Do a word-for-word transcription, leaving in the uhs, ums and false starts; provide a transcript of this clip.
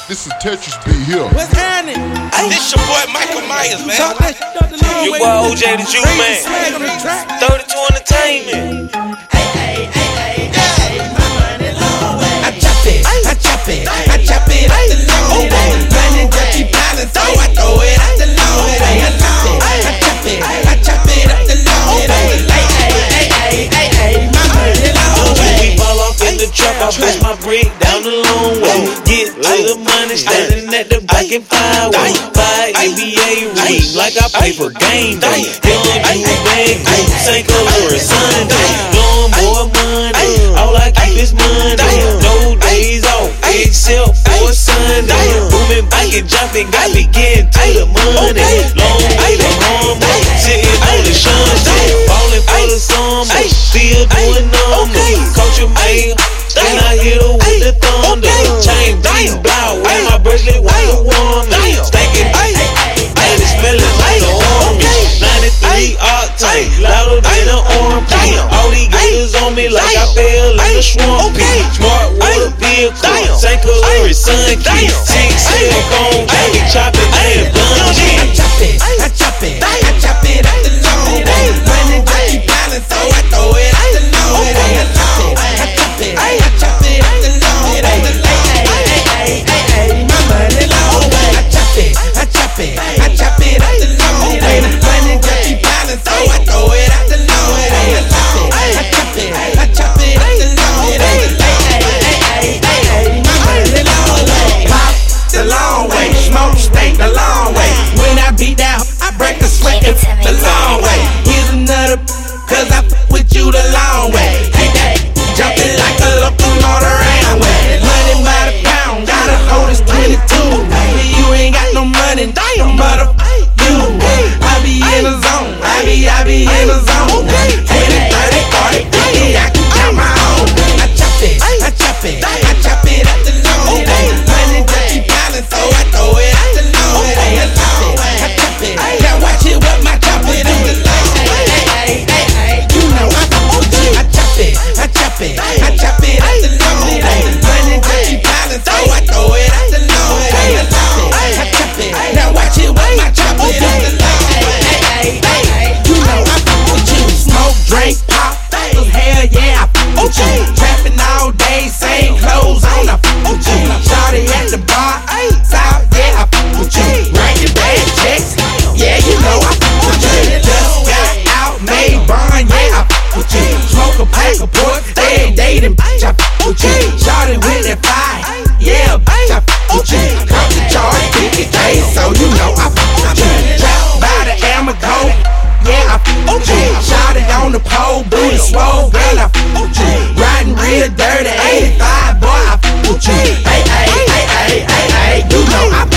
This is Tetris B here. What's happening? Hey, this your boy Michael Myers, man. Talk that shit up the long Your way. boy O J the Juke Man. Swag on the track. thirty-two Entertainment. Hey, hey, hey, hey, hey, my money long way. I chop it, I chop it, I chop it out the long way. Money just keep piling, so I throw it out the long way. I chop it, I chop it, I chop it out the long way. Hey, hey, hey, hey, hey, hey, my money long way. We fall off in the truck, I push my brick down the long way. Get to the money, standing at the back and fire way. Buy N B A ring like I pay for game day. Young you bag group, Saint Color Sunday. Blowing more money, all I keep is money. No days off, except for Sunday. Booming, banking, jumping, got me getting to the money. Long way to home, sitting on the sunshine. Falling for the summer, still doing numbers. Coach your man, then I hit her with the thunder. Chain beats, blow, wear my bracelet with a woman. Stinking, and it's smelling like a army. ninety-three octane, louder than an arm. All these gators on me like I fell in a swamp pit. Smart water vehicle, Saint Color Sun Key. Six cell phone, got me chopping and bungee. I chop it, I chop it, I chop it out the long way. Money just keep piling, so I throw it out the long way. I chop it, I chop it, I chop it out the long way. Hey, hey, hey, hey, hey, my money long way. I chop it, I chop it, I chop it out the long way. Money just keep piling, so I throw it out the long way. I chop it, I chop it, I chop it out the long way. Hey, hey, hey, hey, hey, my money long way. Pop the long way, smoke steak the long way. When I beat down, I break a sweat the long way. Here's another, cause I f with you the long way. Hey, hey, jumping like a locomotive around way. Money by the pound, got a hold is twenty-two. You ain't got no money, damn, motherfucker, you. I be in the zone, I be, I be in the zone. twenty, thirty, forty, fifty, I can count my own. I chop it, I chop it, I chop it out the long way. Money just keep piling, so I throw it out the long way. I chop it, I chop it, now watch it what my chop it out the long way. Hey, hey, hey, hey, you know I I chop it, I chop it, I chop it out the long way. Money just keep piling, so I throw it out the long way. I chop it, I chop it, now watch it what my chop it out the long way. Hey, hey, hey, you know I fuck with you. Smoke, drink, pop, cause hell yeah, I fuck with you. Trapping all day, same clothes on, I fuck with you. Shawty at the bar, south, yeah, I fuck with you. Writing bad checks, yeah, you know I fuck with you. Just got out, made bond, yeah, I fuck with you. Smoke a pack of pork, stay dating, bitch, I fuck with you. Shawty with that fire, yeah, bitch, I fuck with you. Come to charge, fifty K, so you know I fuck with you. Trap by the Amago, yeah, I fuck with you. Shawty on the pole, booty swole, girl, I fuck with you. Riding real dirty, eighty-five, boy, I fuck with you. Hey, hey, hey, hey, hey, hey, you know I fuck with you.